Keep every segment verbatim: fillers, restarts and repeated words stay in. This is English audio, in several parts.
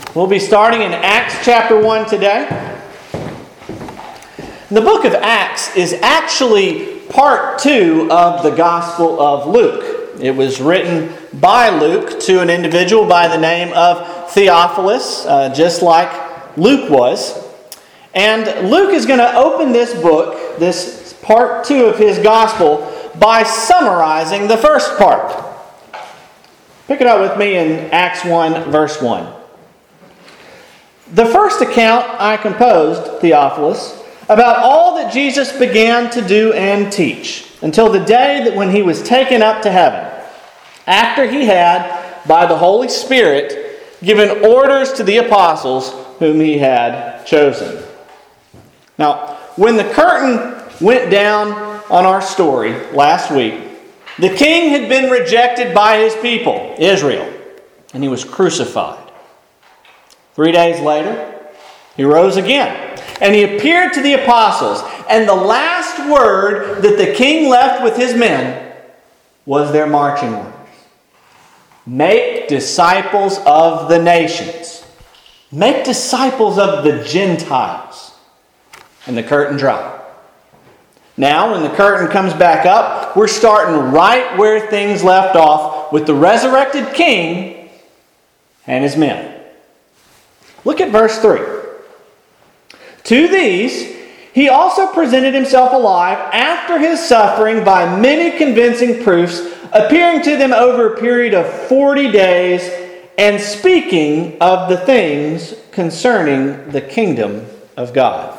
We'll be starting in Acts chapter one today. The book of Acts is actually part two of the Gospel of Luke. It was written by Luke to an individual by the name of Theophilus, uh, just like Luke was. And Luke is going to open this book, this part two of his Gospel, by summarizing the first part. Pick it up with me in Acts one, verse one. The first account I composed, Theophilus, about all that Jesus began to do and teach, until the day that when he was taken up to heaven, after he had, by the Holy Spirit, given orders to the apostles whom he had chosen. Now, when the curtain went down on our story last week, the king had been rejected by his people, Israel, and he was crucified. Three days later, he rose again, and he appeared to the apostles. And the last word that the king left with his men was their marching orders. Make disciples of the nations. Make disciples of the Gentiles. And the curtain dropped. Now, when the curtain comes back up, we're starting right where things left off with the resurrected king and his men. Look at verse three. To these, he also presented himself alive after his suffering by many convincing proofs, appearing to them over a period of forty days and speaking of the things concerning the kingdom of God.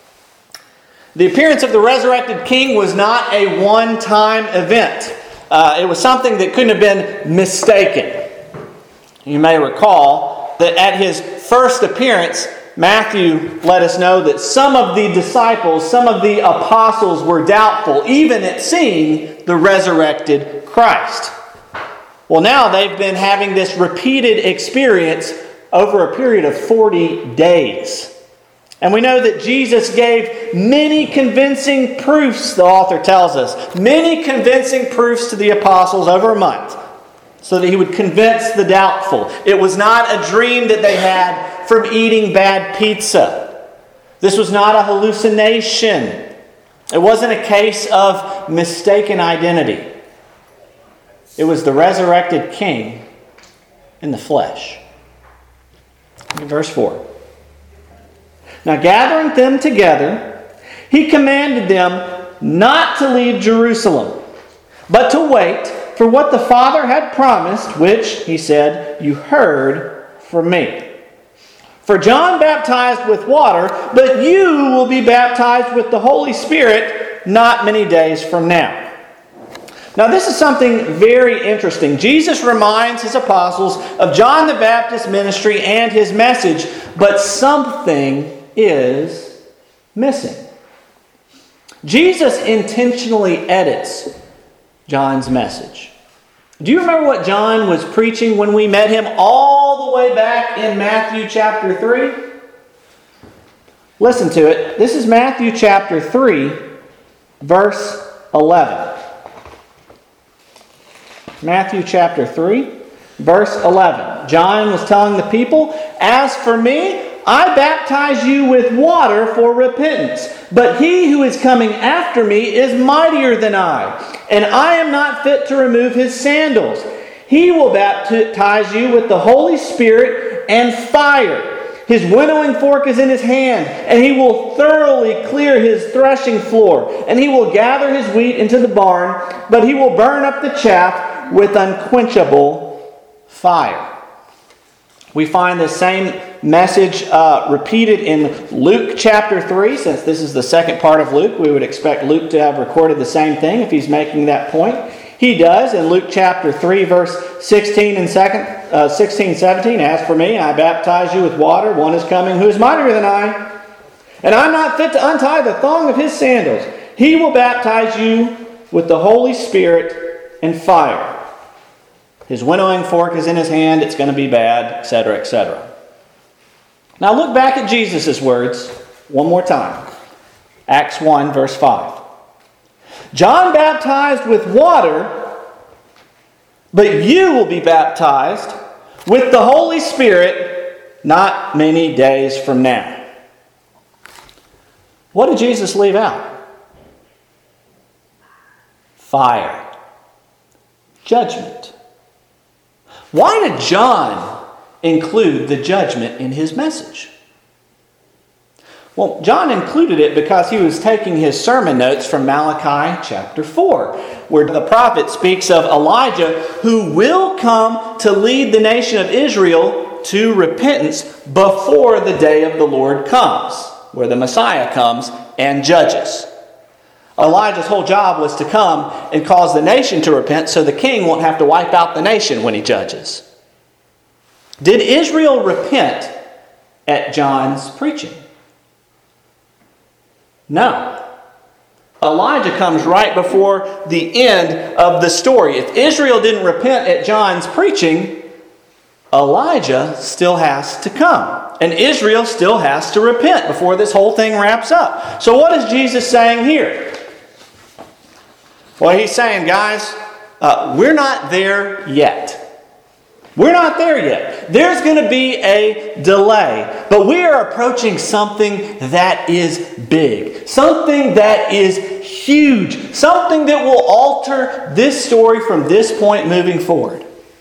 The appearance of the resurrected king was not a one-time event. Uh, it was something that couldn't have been mistaken. You may recall that at his first appearance, Matthew let us know that some of the disciples, some of the apostles were doubtful, even at seeing the resurrected Christ. Well, now they've been having this repeated experience over a period of forty days. And we know that Jesus gave many convincing proofs, the author tells us, many convincing proofs to the apostles over a month, so that he would convince the doubtful. It was not a dream that they had from eating bad pizza. This was not a hallucination. It wasn't a case of mistaken identity. It was the resurrected king in the flesh. Look at verse four. Now gathering them together, he commanded them not to leave Jerusalem, but to wait for what the Father had promised, which, he said, you heard from me. For John baptized with water, but you will be baptized with the Holy Spirit not many days from now. Now this is something very interesting. Jesus reminds his apostles of John the Baptist's ministry and his message, but something is missing. Jesus intentionally edits John's message. Do you remember what John was preaching when we met him all the way back in Matthew chapter three? Listen to it. This is Matthew chapter three, verse eleven. Matthew chapter three, verse eleven. John was telling the people, "As for me, I baptize you with water for repentance, but he who is coming after me is mightier than I, and I am not fit to remove his sandals. He will baptize you with the Holy Spirit and fire. His winnowing fork is in his hand, and he will thoroughly clear his threshing floor, and he will gather his wheat into the barn, but he will burn up the chaff with unquenchable fire." We find the same message uh, repeated in Luke chapter three. Since this is the second part of Luke, we would expect Luke to have recorded the same thing if he's making that point. He does in Luke chapter three, verse sixteen and second, uh, sixteen, seventeen. "As for me, I baptize you with water. One is coming who is mightier than I, and I'm not fit to untie the thong of his sandals. He will baptize you with the Holy Spirit and fire. His winnowing fork is in his hand. It's going to be bad," et cetera, et cetera. Now look back at Jesus' words one more time. Acts one, verse five. "John baptized with water, but you will be baptized with the Holy Spirit not many days from now. What did Jesus leave out? Fire. Judgment. Why did John include the judgment in his message? Well, John included it because he was taking his sermon notes from Malachi chapter four, where the prophet speaks of Elijah who will come to lead the nation of Israel to repentance before the day of the Lord comes, where the Messiah comes and judges. Elijah's whole job was to come and cause the nation to repent so the king won't have to wipe out the nation when he judges. Did Israel repent at John's preaching? No. Elijah comes right before the end of the story. If Israel didn't repent at John's preaching, Elijah still has to come. And Israel still has to repent before this whole thing wraps up. So what is Jesus saying here? Well, he's saying, guys, uh, we're not there yet. We're not there yet. There's going to be a delay. But we are approaching something that is big. Something that is huge. Something that will alter this story from this point moving forward.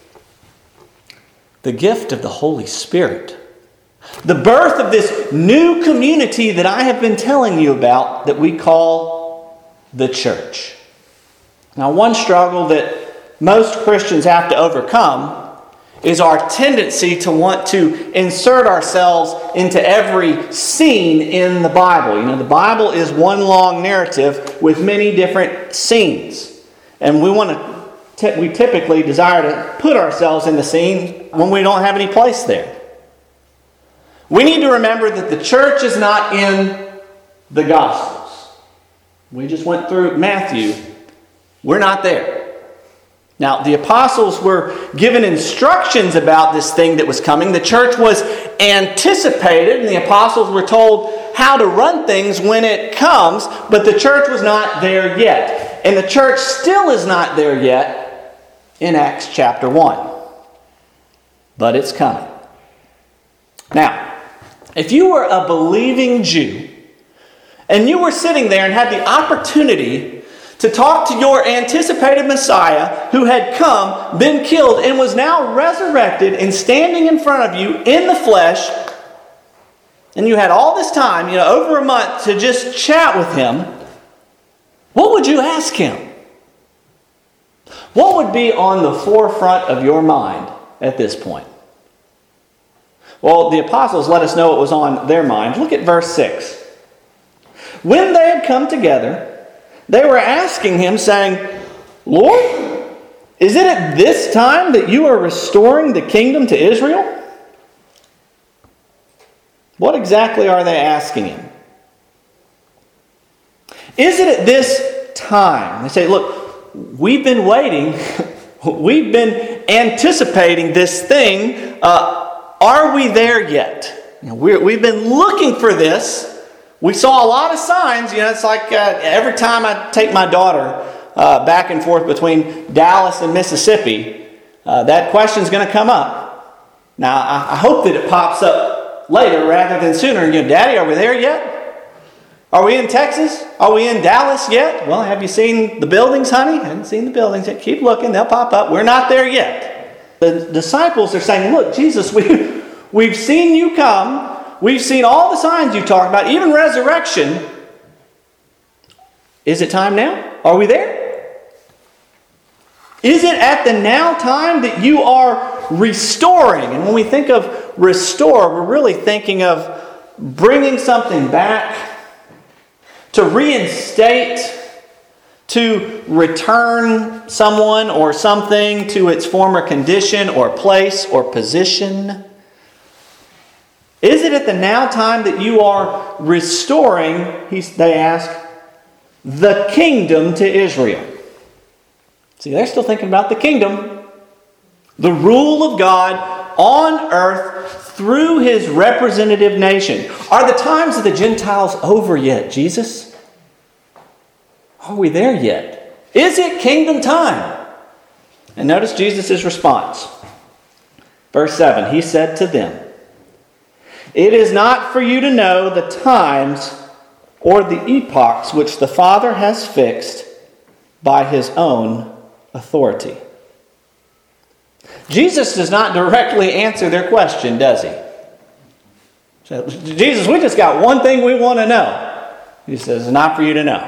The gift of the Holy Spirit. The birth of this new community that I have been telling you about that we call the church. Now, one struggle that most Christians have to overcome is our tendency to want to insert ourselves into every scene in the Bible. You know, the Bible is one long narrative with many different scenes. And we want to, t- we typically desire to put ourselves in the scene when we don't have any place there. We need to remember that the church is not in the Gospels. We just went through Matthew. We're not there. Now, the apostles were given instructions about this thing that was coming. The church was anticipated, and the apostles were told how to run things when it comes, but the church was not there yet. And the church still is not there yet in Acts chapter one. But it's coming. Now, if you were a believing Jew, and you were sitting there and had the opportunity to talk to your anticipated Messiah who had come, been killed, and was now resurrected and standing in front of you in the flesh, and you had all this time, you know, over a month to just chat with him, what would you ask him? What would be on the forefront of your mind at this point? Well, the apostles let us know what was on their mind. Look at verse six. When they had come together, they were asking him, saying, Lord, is it at this time that you are restoring the kingdom to Israel? What exactly are they asking him? Is it at this time? They say, look, we've been waiting. We've been anticipating this thing. Uh, are we there yet? You know, we're, we've been looking for this. We saw a lot of signs. You know, it's like uh, every time I take my daughter uh, back and forth between Dallas and Mississippi, uh, that question's going to come up. Now, I, I hope that it pops up later rather than sooner. You know, Daddy, are we there yet? Are we in Texas? Are we in Dallas yet? Well, have you seen the buildings, honey? I haven't seen the buildings yet. Keep looking. They'll pop up. We're not there yet. The disciples are saying, look, Jesus, we, we've seen you come. We've seen all the signs you talked about, even resurrection. Is it time now? Are we there? Is it at the now time that you are restoring? And when we think of restore, we're really thinking of bringing something back, to reinstate, to return someone or something to its former condition or place or position. Is it at the now time that you are restoring, he, they ask, the kingdom to Israel? See, they're still thinking about the kingdom. The rule of God on earth through his representative nation. Are the times of the Gentiles over yet, Jesus? Are we there yet? Is it kingdom time? And notice Jesus' response. Verse seven, he said to them, It is not for you to know the times or the epochs which the Father has fixed by his own authority. Jesus does not directly answer their question, does he? So, Jesus, we just got one thing we want to know. He says, it's not for you to know.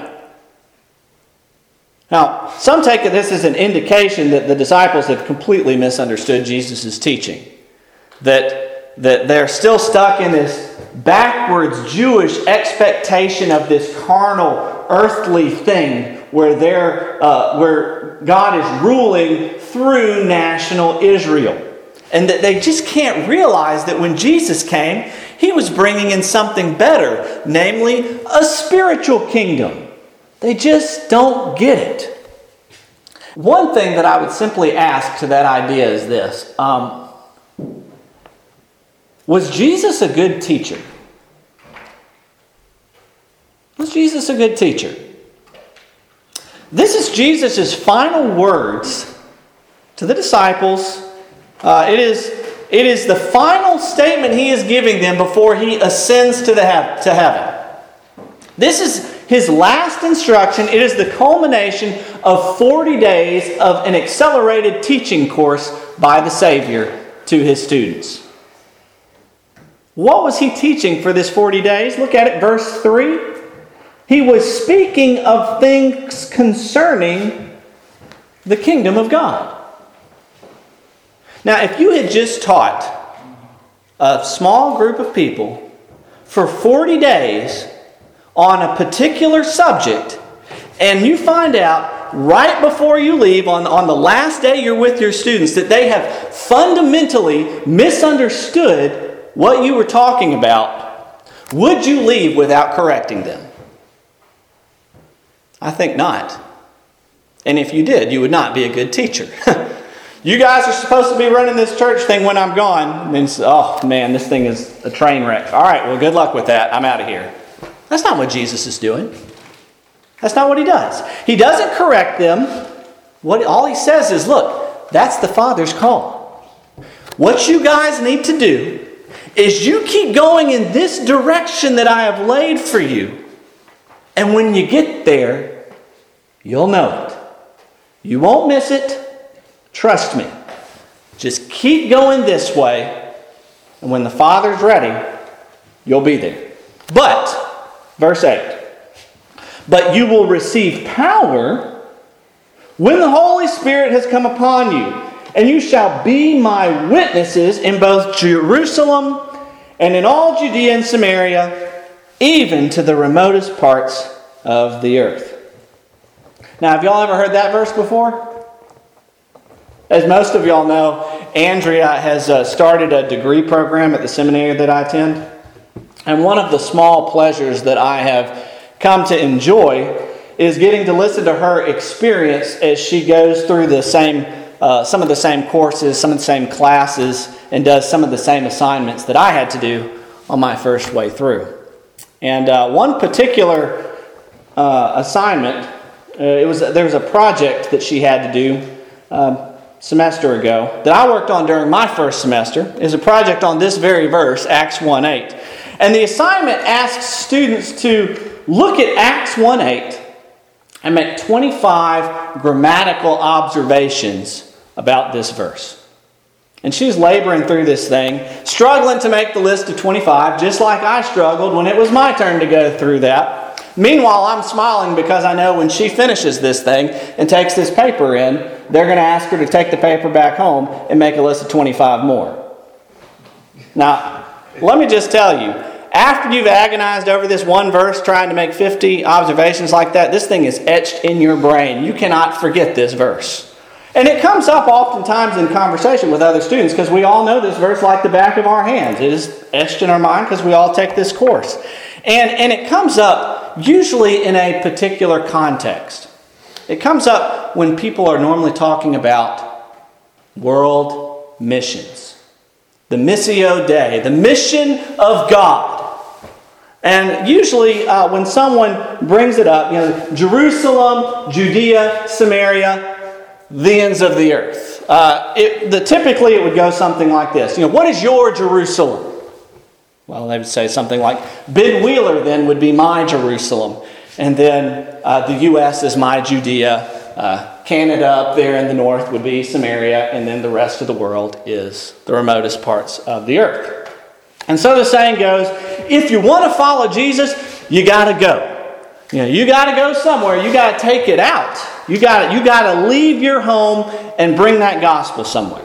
Now, some take this as an indication that the disciples have completely misunderstood Jesus' teaching. That, that they're still stuck in this backwards Jewish expectation of this carnal, earthly thing where, they're, uh, where God is ruling through national Israel. And that they just can't realize that when Jesus came, he was bringing in something better, namely a spiritual kingdom. They just don't get it. One thing that I would simply ask to that idea is this. Um, was Jesus a good teacher? Was Jesus a good teacher? This is Jesus' final words to the disciples. Uh, it is, it is the final statement he is giving them before he ascends to, the hev- to heaven. This is his last instruction. It is the culmination of forty days of an accelerated teaching course by the Savior to his students. What was he teaching for this forty days? Look at it, verse three. He was speaking of things concerning the kingdom of God. Now, if you had just taught a small group of people for forty days on a particular subject, and you find out right before you leave, on, on the last day you're with your students, that they have fundamentally misunderstood what you were talking about, would you leave without correcting them? I think not. And if you did, you would not be a good teacher. You guys are supposed to be running this church thing when I'm gone. And it's, oh man, this thing is a train wreck. All right, well, good luck with that. I'm out of here. That's not what Jesus is doing. That's not what he does. He doesn't correct them. What all he says is, look, that's the Father's call. What you guys need to do is you keep going in this direction that I have laid for you. And when you get there, you'll know it. You won't miss it. Trust me. Just keep going this way. And when the Father's ready, you'll be there. But, verse eight. But you will receive power when the Holy Spirit has come upon you. And you shall be my witnesses in both Jerusalem and in all Judea and Samaria, even to the remotest parts of the earth. Now, have y'all ever heard that verse before? As most of y'all know, Andrea has uh, started a degree program at the seminary that I attend. And one of the small pleasures that I have come to enjoy is getting to listen to her experience as she goes through the same, uh, some of the same courses, some of the same classes, and does some of the same assignments that I had to do on my first way through. And uh, one particular uh, assignment, uh, it was there was a project that she had to do um, semester ago that I worked on during my first semester. Is a project on this very verse, Acts one eight. And the assignment asks students to look at Acts one eight and make twenty-five grammatical observations about this verse. And she's laboring through this thing, struggling to make the list of twenty-five, just like I struggled when it was my turn to go through that. Meanwhile, I'm smiling because I know when she finishes this thing and takes this paper in, they're going to ask her to take the paper back home and make a list of twenty-five more. Now, let me just tell you, after you've agonized over this one verse trying to make fifty observations like that, this thing is etched in your brain. You cannot forget this verse. And it comes up oftentimes in conversation with other students because we all know this verse like the back of our hands. It is etched in our mind because we all take this course. And, and it comes up usually in a particular context. It comes up when people are normally talking about world missions. The Missio Dei, the mission of God. And usually uh, when someone brings it up, you know, Jerusalem, Judea, Samaria, the ends of the earth. Uh, it, the, typically it would go something like this. You know, what is your Jerusalem? Well, they would say something like, Ben Wheeler then would be my Jerusalem. And then uh, the U S is my Judea. Uh, Canada up there in the north would be Samaria. And then the rest of the world is the remotest parts of the earth. And so the saying goes, if you want to follow Jesus, you got to go. You know, you got to go somewhere. You got to take it out. You got you got to leave your home and bring that gospel somewhere.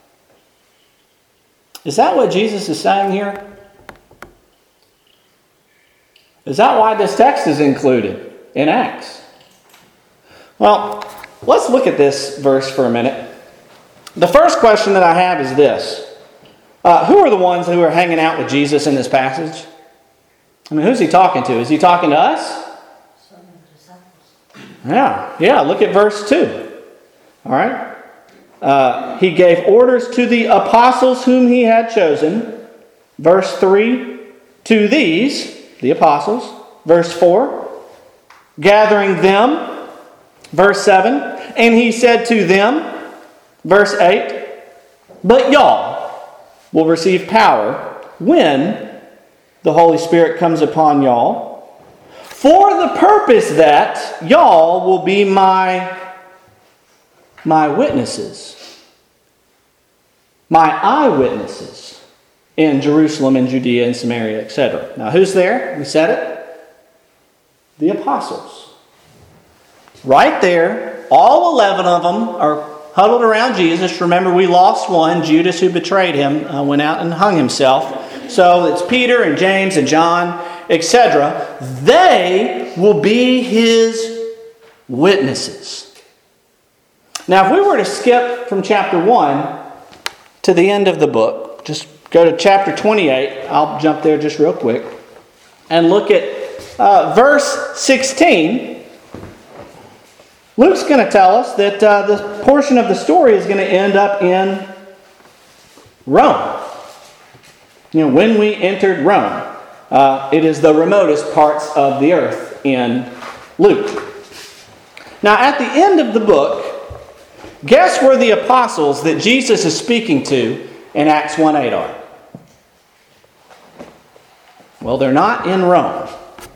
Is that what Jesus is saying here? Is that why this text is included in Acts? Well, let's look at this verse for a minute. The first question that I have is this. Uh, who are the ones who are hanging out with Jesus in this passage? I mean, who's he talking to? Is he talking to us? Yeah, yeah, look at verse two. All right. Uh, he gave orders to the apostles whom he had chosen. Verse three, to these, the apostles. Verse four, gathering them. Verse seven, and he said to them. Verse eight, but y'all will receive power when the Holy Spirit comes upon y'all, for the purpose that y'all will be my, my witnesses, my eyewitnesses in Jerusalem and Judea and Samaria, et cetera. Now, who's there? We said it. The apostles. Right there, all eleven of them are huddled around Jesus. Remember, we lost one, Judas, who betrayed him, uh, went out and hung himself. So it's Peter and James and John, et cetera. They will be his witnesses. Now, if we were to skip from chapter one to the end of the book, just go to chapter twenty-eight. I'll jump there just real quick. And look at uh, verse sixteen. Luke's going to tell us that uh, this portion of the story is going to end up in Rome. You know, when we entered Rome. Uh, it is the remotest parts of the earth in Luke. Now, at the end of the book, guess where the apostles that Jesus is speaking to in Acts one eight are? Well, they're not in Rome.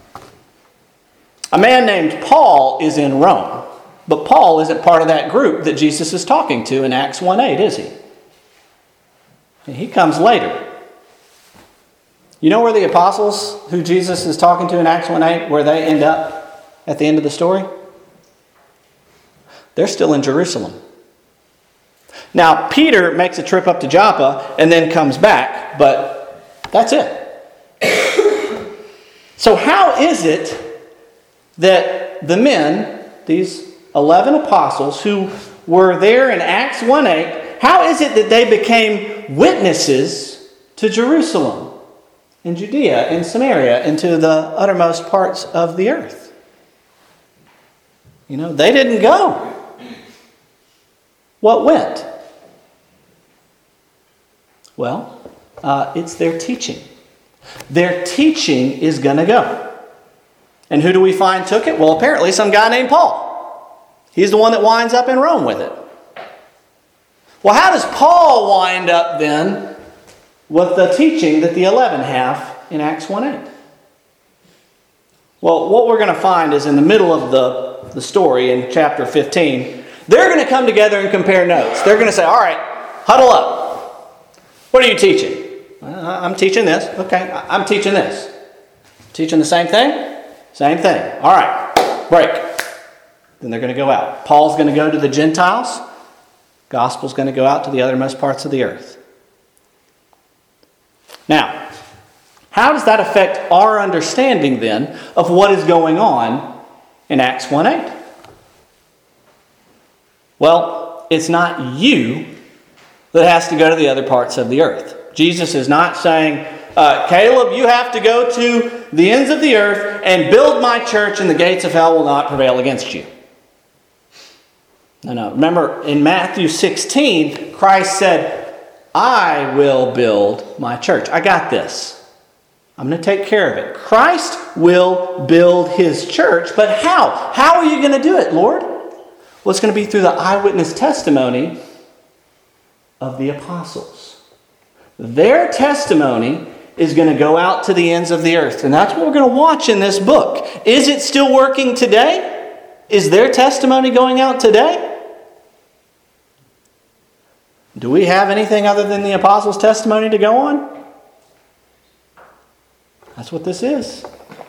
A man named Paul is in Rome. But Paul isn't part of that group that Jesus is talking to in Acts one eight, is he? And he comes later. You know where the apostles who Jesus is talking to in Acts one eight, where they end up at the end of the story? They're still in Jerusalem. Now, Peter makes a trip up to Joppa and then comes back, but that's it. So how is it that the men, these eleven apostles who were there in Acts one eight, how is it that they became witnesses to Jerusalem and Judea and Samaria and to the uttermost parts of the earth? You know, they didn't go. What went? Well, uh, it's their teaching. Their teaching is going to go. And who do we find took it? Well, apparently some guy named Paul. He's the one that winds up in Rome with it. Well, how does Paul wind up then with the teaching that the eleven have in Acts one eight? Well, what we're going to find is in the middle of the, the story in chapter fifteen, they're going to come together and compare notes. They're going to say, all right, huddle up. What are you teaching? I'm teaching this. Okay, I'm teaching this. Teaching the same thing? Same thing. All right, break. Then they're going to go out. Paul's going to go to the Gentiles. Gospel's going to go out to the uttermost parts of the earth. Now, how does that affect our understanding then of what is going on in Acts one eight? Well, it's not you that has to go to the other parts of the earth. Jesus is not saying, uh, Caleb, you have to go to the ends of the earth and build my church and the gates of hell will not prevail against you. No, no. Remember, in Matthew sixteen, Christ said, I will build my church. I got this. I'm going to take care of it. Christ will build his church, but how? How are you going to do it, Lord? Well, it's going to be through the eyewitness testimony of the apostles. Their testimony is going to go out to the ends of the earth. And that's what we're going to watch in this book. Is it still working today? Is their testimony going out today? Do we have anything other than the apostles' testimony to go on? That's what this is.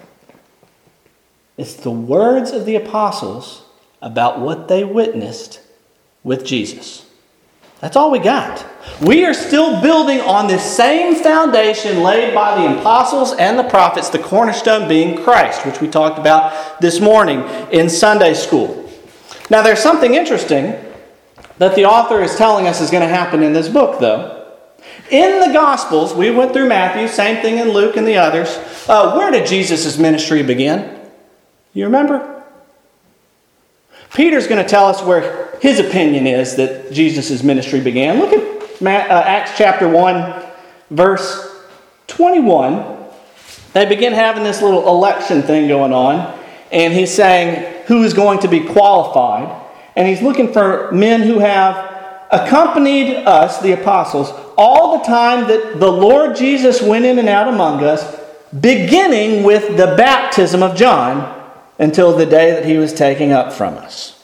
It's the words of the apostles about what they witnessed with Jesus. That's all we got. We are still building on this same foundation laid by the apostles and the prophets, the cornerstone being Christ, which we talked about this morning in Sunday school. Now, there's something interesting that the author is telling us is going to happen in this book, though. In the Gospels, we went through Matthew, same thing in Luke and the others. Uh, where did Jesus' ministry begin? You remember? Peter's going to tell us where his opinion is that Jesus' ministry began. Look at Matt, uh, Acts chapter one, verse twenty-one. They begin having this little election thing going on. And he's saying who is going to be qualified. And he's looking for men who have accompanied us, the apostles, all the time that the Lord Jesus went in and out among us, beginning with the baptism of John, until the day that he was taken up from us.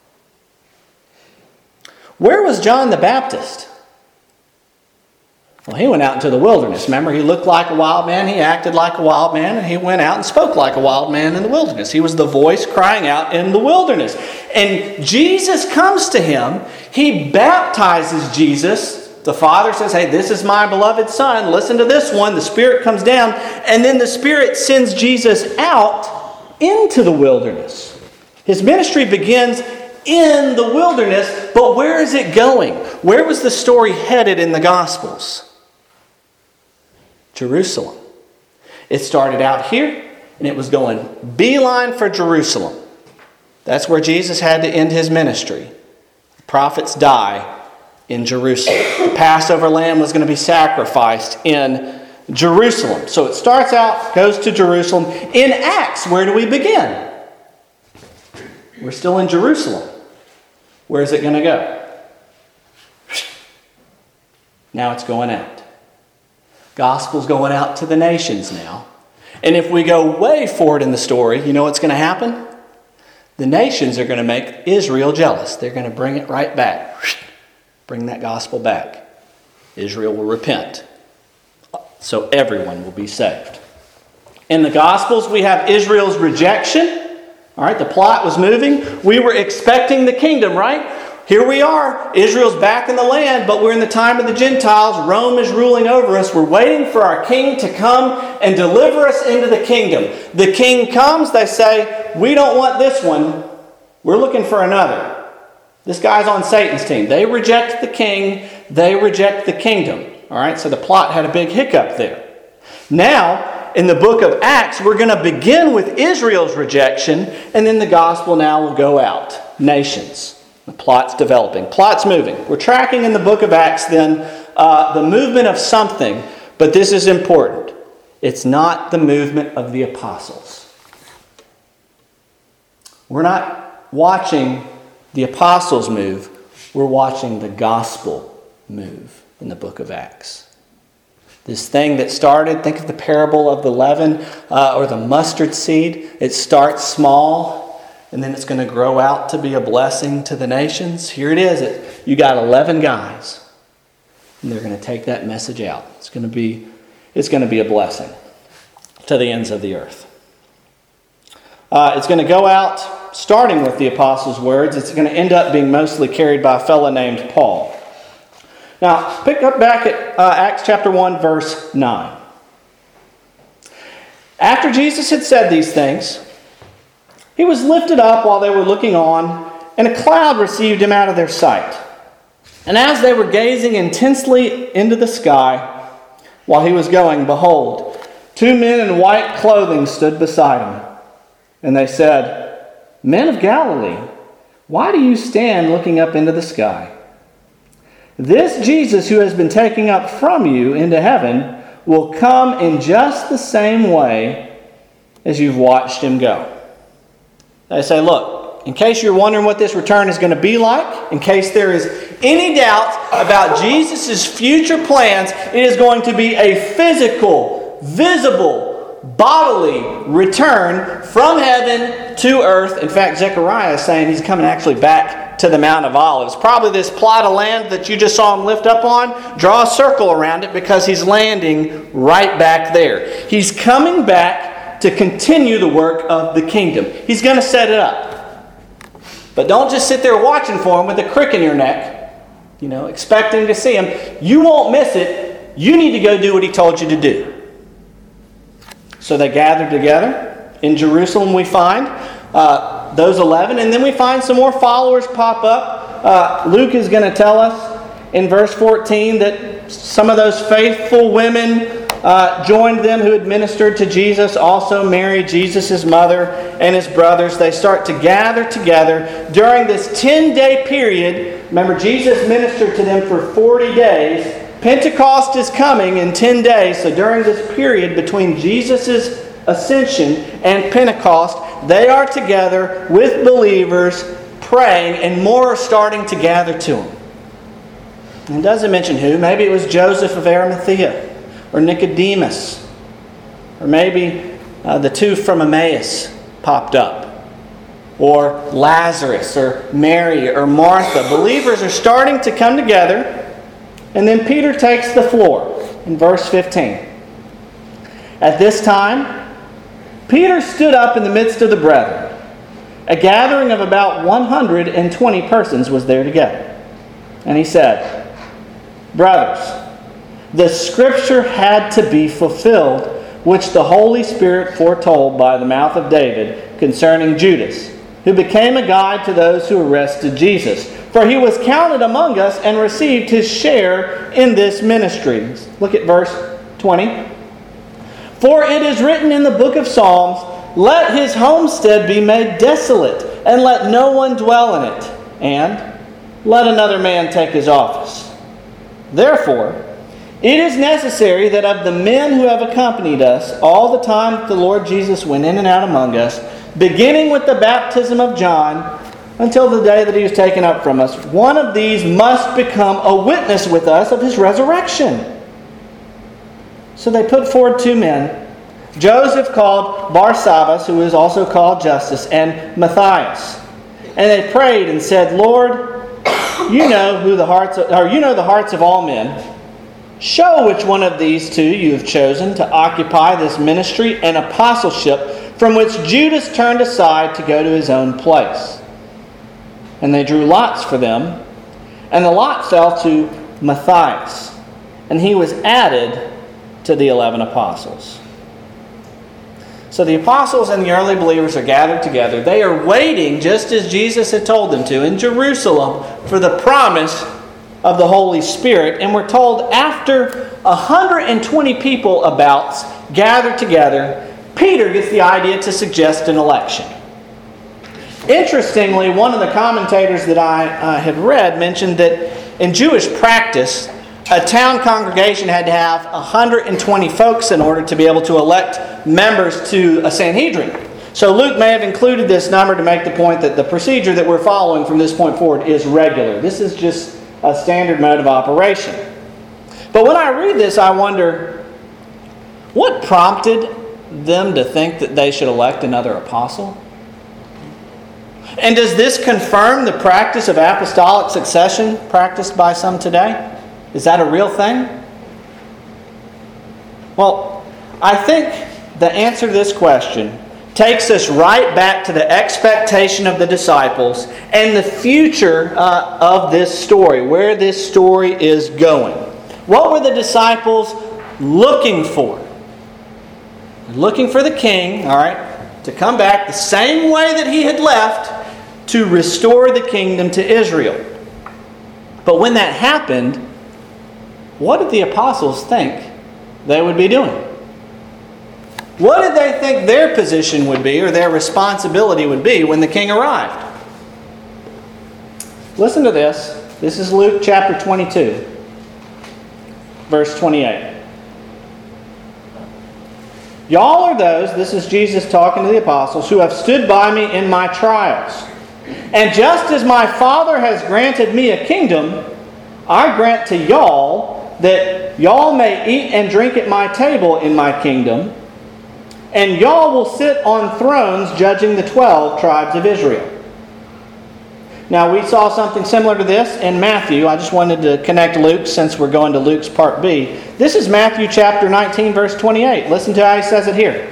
Where was John the Baptist? Well, he went out into the wilderness. Remember, he looked like a wild man, he acted like a wild man, and he went out and spoke like a wild man in the wilderness. He was the voice crying out in the wilderness. And Jesus comes to him, he baptizes Jesus. The Father says, hey, this is my beloved Son, listen to this one. The Spirit comes down, and then the Spirit sends Jesus out into the wilderness. His ministry begins in the wilderness, but where is it going? Where was the story headed in the Gospels? Jerusalem. It started out here, and it was going beeline for Jerusalem. That's where Jesus had to end his ministry. The prophets die in Jerusalem. The Passover lamb was going to be sacrificed in Jerusalem. So it starts out, goes to Jerusalem. In Acts, where do we begin? We're still in Jerusalem. Where is it going to go? Now it's going out. Gospel's going out to the nations now. And if we go way forward in the story, you know what's going to happen? The nations are going to make Israel jealous. They're going to bring it right back. Bring that gospel back. Israel will repent. So everyone will be saved. In the Gospels, we have Israel's rejection. All right, the plot was moving. We were expecting the kingdom, right? Here we are. Israel's back in the land, but we're in the time of the Gentiles. Rome is ruling over us. We're waiting for our king to come and deliver us into the kingdom. The king comes, they say, we don't want this one. We're looking for another. This guy's on Satan's team. They reject the king. They reject the kingdom. All right, so the plot had a big hiccup there. Now, in the book of Acts, we're going to begin with Israel's rejection, and then the gospel now will go out. Nations. The plot's developing. Plot's moving. We're tracking in the book of Acts then uh, the movement of something, but this is important. It's not the movement of the apostles. We're not watching the apostles move. We're watching the gospel move in the book of Acts. This thing that started, think of the parable of the leaven uh, or the mustard seed. It starts small, and then it's going to grow out to be a blessing to the nations. Here it is. It, you got eleven guys, and they're going to take that message out. It's going to be, it's going to be a blessing to the ends of the earth. Uh, it's going to go out, starting with the apostles' words. It's going to end up being mostly carried by a fellow named Paul. Now, pick up back at uh, Acts chapter one, verse nine. After Jesus had said these things, he was lifted up while they were looking on, and a cloud received him out of their sight. And as they were gazing intensely into the sky while he was going, behold, two men in white clothing stood beside him. And they said, Men of Galilee, why do you stand looking up into the sky? This Jesus who has been taken up from you into heaven will come in just the same way as you've watched him go. They say, look, in case you're wondering what this return is going to be like, in case there is any doubt about Jesus' future plans, it is going to be a physical visible, bodily return from heaven to earth. In fact, Zechariah is saying he's coming actually back to the Mount of Olives. Probably this plot of land that you just saw him lift up on, draw a circle around it because he's landing right back there. He's coming back to continue the work of the kingdom. He's going to set it up. But don't just sit there watching for him with a crick in your neck, you know, expecting to see him. You won't miss it. You need to go do what he told you to do. So they gathered together. In Jerusalem we find uh, those eleven, and then we find some more followers pop up. Uh, Luke is going to tell us in verse fourteen that some of those faithful women uh, joined them who had ministered to Jesus, also Mary, Jesus' mother, and his brothers. They start to gather together during this ten-day period. Remember, Jesus ministered to them for forty days. Pentecost is coming in ten days, so during this period between Jesus' ascension and Pentecost, they are together with believers praying, and more are starting to gather to him. And it doesn't mention who. Maybe it was Joseph of Arimathea, or Nicodemus, or maybe uh, the two from Emmaus popped up, or Lazarus, or Mary, or Martha. Believers are starting to come together. And then Peter takes the floor in verse fifteen. At this time, Peter stood up in the midst of the brethren. A gathering of about one hundred twenty persons was there together. And he said, "Brothers, the scripture had to be fulfilled, which the Holy Spirit foretold by the mouth of David concerning Judas, who became a guide to those who arrested Jesus. For he was counted among us and received his share in this ministry." Look at verse twenty. "For it is written in the book of Psalms, let his homestead be made desolate, and let no one dwell in it, and let another man take his office. Therefore, it is necessary that of the men who have accompanied us all the time that the Lord Jesus went in and out among us, beginning with the baptism of John, until the day that he was taken up from us, one of these must become a witness with us of his resurrection." So they put forward two men, Joseph called Barsabbas, who is also called Justus, and Matthias. And they prayed and said, "Lord, you know who the hearts of, or you know the hearts of all men. Show which one of these two you have chosen to occupy this ministry and apostleship from which Judas turned aside to go to his own place." And they drew lots for them, and the lot fell to Matthias, and he was added to the eleven apostles. So the apostles and the early believers are gathered together. They are waiting, just as Jesus had told them to, in Jerusalem for the promise of the Holy Spirit. And we're told after one hundred twenty people about gathered together, Peter gets the idea to suggest an election. Interestingly, one of the commentators that I uh, have read mentioned that in Jewish practice, a town congregation had to have one hundred twenty folks in order to be able to elect members to a Sanhedrin. So Luke may have included this number to make the point that the procedure that we're following from this point forward is regular. This is just a standard mode of operation. But when I read this, I wonder, what prompted them to think that they should elect another apostle? And does this confirm the practice of apostolic succession practiced by some today? Is that a real thing? Well, I think the answer to this question takes us right back to the expectation of the disciples and the future uh, of this story, where this story is going. What were the disciples looking for? Looking for the king, all right, to come back the same way that he had left, to restore the kingdom to Israel. But when that happened, what did the apostles think they would be doing? What did they think their position would be, or their responsibility would be, when the king arrived? Listen to this. This is Luke chapter twenty-two, verse twenty-eight. "Y'all are those," this is Jesus talking to the apostles, "who have stood by me in my trials. And just as my Father has granted me a kingdom, I grant to y'all that y'all may eat and drink at my table in my kingdom, and y'all will sit on thrones judging the twelve tribes of Israel. Now, we saw something similar to this in Matthew. I just wanted to connect Luke since we're going to Luke's part B. This is Matthew chapter nineteen, verse twenty-eight. Listen to how he says it here.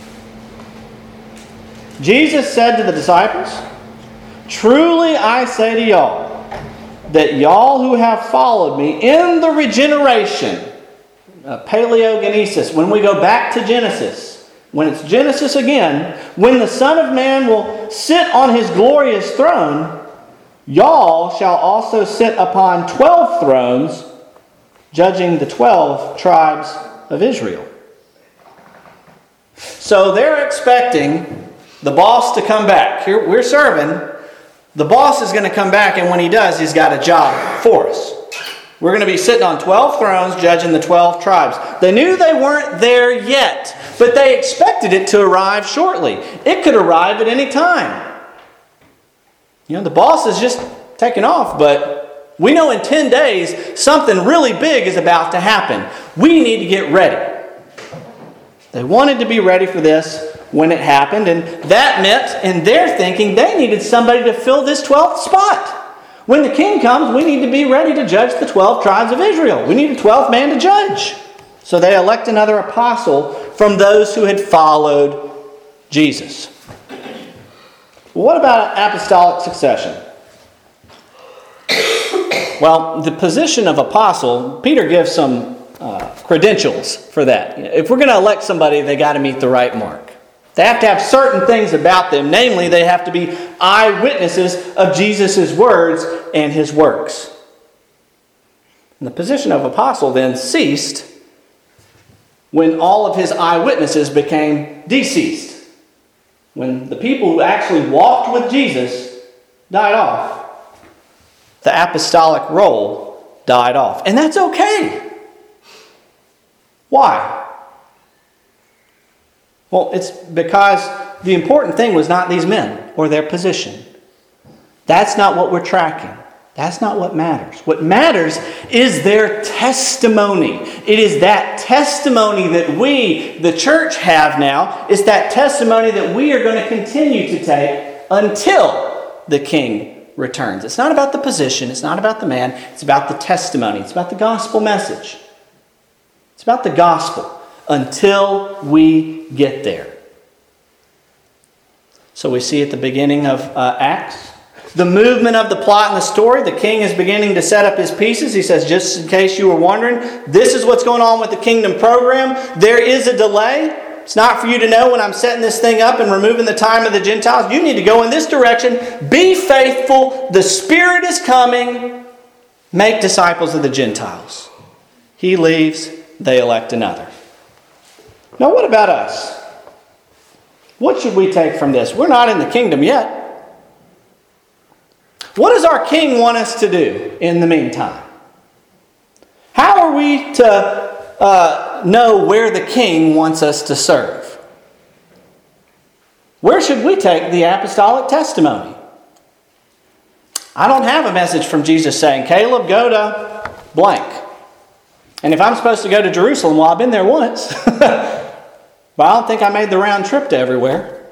Jesus said to the disciples, "Truly I say to y'all, that y'all who have followed me in the regeneration," uh, paleogenesis, when we go back to Genesis, when it's Genesis again, when the Son of Man will sit on his glorious throne, y'all shall also sit upon twelve thrones, judging the twelve tribes of Israel. So they're expecting the boss to come back. Here we're serving. The boss is going to come back, and when he does, he's got a job for us. We're going to be sitting on twelve thrones judging the twelve tribes. They knew they weren't there yet, but they expected it to arrive shortly. It could arrive at any time. You know, the boss is just taking off, but we know in ten days something really big is about to happen. We need to get ready. They wanted to be ready for this when it happened, and that meant, in their thinking, they needed somebody to fill this twelfth spot. When the king comes, we need to be ready to judge the twelve tribes of Israel. We need a twelfth man to judge. So they elect another apostle from those who had followed Jesus. What about apostolic succession? Well, the position of apostle, Peter gives some uh, credentials for that. If we're going to elect somebody, they got to meet the right mark. They have to have certain things about them. Namely, they have to be eyewitnesses of Jesus' words and his works. And the position of apostle then ceased when all of his eyewitnesses became deceased. When the people who actually walked with Jesus died off, the apostolic role died off. And that's okay. Why? Well, it's because the important thing was not these men or their position. That's not what we're tracking. That's not what matters. What matters is their testimony. It is that testimony that we, the church, have now. It's that testimony that we are going to continue to take until the king returns. It's not about the position. It's not about the man. It's about the testimony. It's about the gospel message. It's about the gospel until we get there. So we see at the beginning of uh, Acts, the movement of the plot and the story. The king is beginning to set up his pieces. He says, just in case you were wondering, this is what's going on with the kingdom program. There is a delay. It's not for you to know when I'm setting this thing up and removing the time of the Gentiles. You need to go in this direction. Be faithful. The Spirit is coming. Make disciples of the Gentiles. He leaves. They elect another. Now, what about us? What should we take from this? We're not in the kingdom yet. What does our king want us to do in the meantime? How are we to uh, know where the king wants us to serve? Where should we take the apostolic testimony? I don't have a message from Jesus saying, Caleb, go to blank. And if I'm supposed to go to Jerusalem, well, I've been there once. But I don't think I made the round trip to everywhere.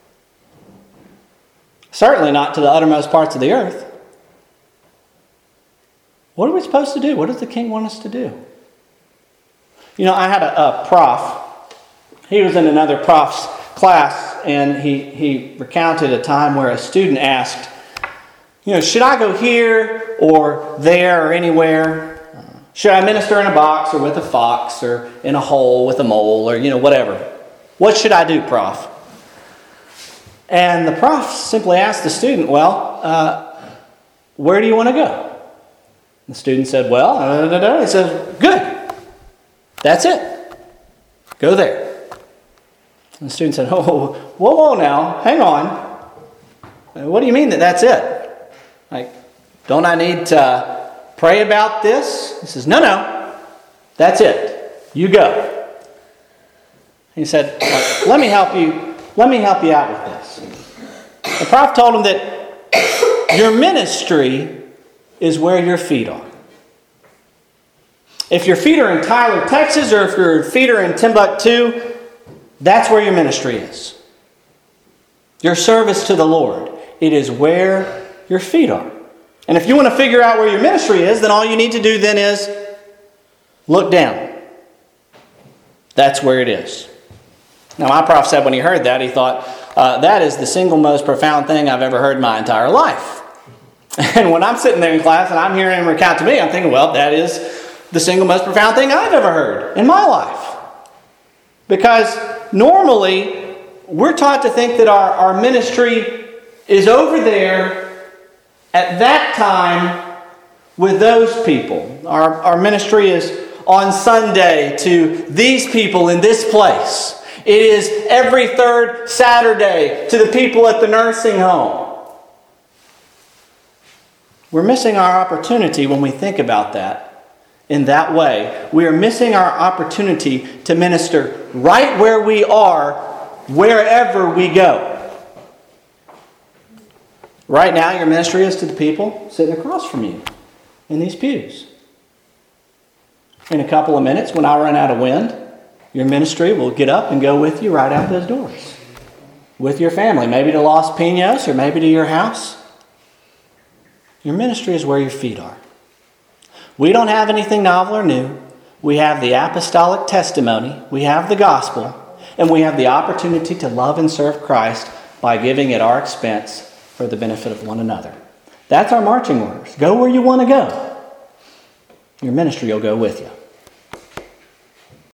Certainly not to the uttermost parts of the earth. What are we supposed to do? What does the king want us to do? You know, I had a, a prof. He was in another prof's class, and he, he recounted a time where a student asked, you know, should I go here or there or anywhere? Should I minister in a box or with a fox or in a hole with a mole or, you know, whatever? What should I do, Prof? And the prof simply asked the student, well, uh, where do you want to go? The student said, well, da, da, da. He said, good. That's it. Go there. And the student said, oh, whoa, whoa, now, hang on. What do you mean that that's it? Like, don't I need to pray about this? He says, no, no, that's it. You go. He said, let me help you. Let me help you out with this. The prof told him that your ministry is where your feet are. If your feet are in Tyler, Texas, or if your feet are in Timbuktu, that's where your ministry is. Your service to the Lord. It is where your feet are. And if you want to figure out where your ministry is, then all you need to do then is look down. That's where it is. Now, my prof said when he heard that, he thought, uh, that is the single most profound thing I've ever heard in my entire life. And when I'm sitting there in class and I'm hearing him recount to me, I'm thinking, well, that is the single most profound thing I've ever heard in my life. Because normally, we're taught to think that our, our ministry is over there at that time with those people. Our, our ministry is on Sunday to these people in this place. It is every third Saturday to the people at the nursing home. We're missing our opportunity when we think about that in that way. We are missing our opportunity to minister right where we are, wherever we go. Right now, your ministry is to the people sitting across from you in these pews. In a couple of minutes, when I run out of wind, your ministry will get up and go with you right out those doors. With your family, maybe to Los Pinos or maybe to your house. Your ministry is where your feet are. We don't have anything novel or new. We have the apostolic testimony. We have the gospel. And we have the opportunity to love and serve Christ by giving at our expense for the benefit of one another. That's our marching orders. Go where you want to go. Your ministry will go with you.